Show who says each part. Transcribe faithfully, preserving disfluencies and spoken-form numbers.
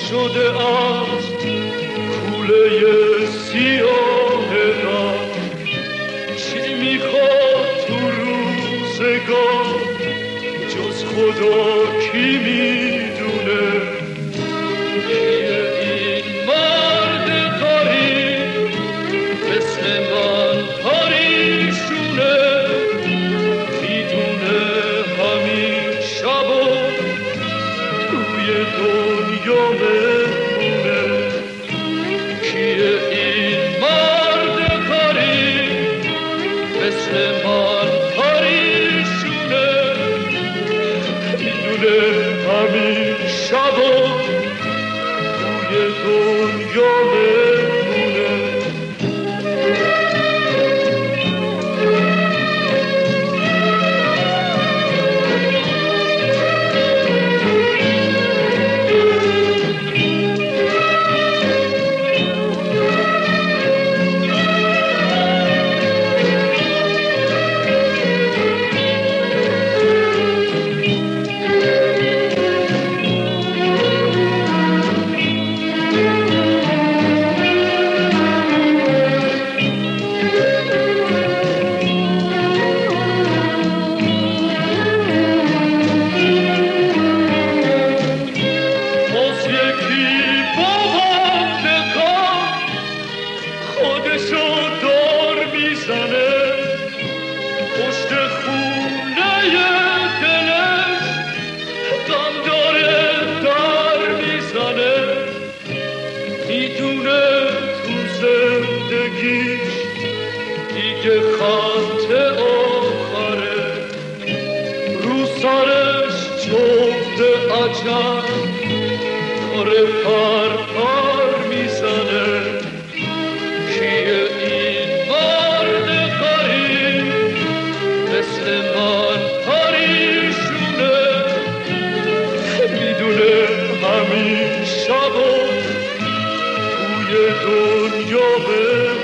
Speaker 1: شده از کوله سیاه غم. چی میخواد تو روزگار جز خدا کی میدونه؟ کیه این مرد غریب مثل من پریشونه؟ میدونه همین شبا توی دنیا مهمونه. کیه این مرد غریب مثل من پریشونه؟ میدونه همین شبا توی دنیا مهمونه. دیگه خط آخره رو سرش جفت عجب داره پر پر میزنه. کیه این مرد غریب مثل من پریشونه؟ میدونه همین شبا توی دنیا به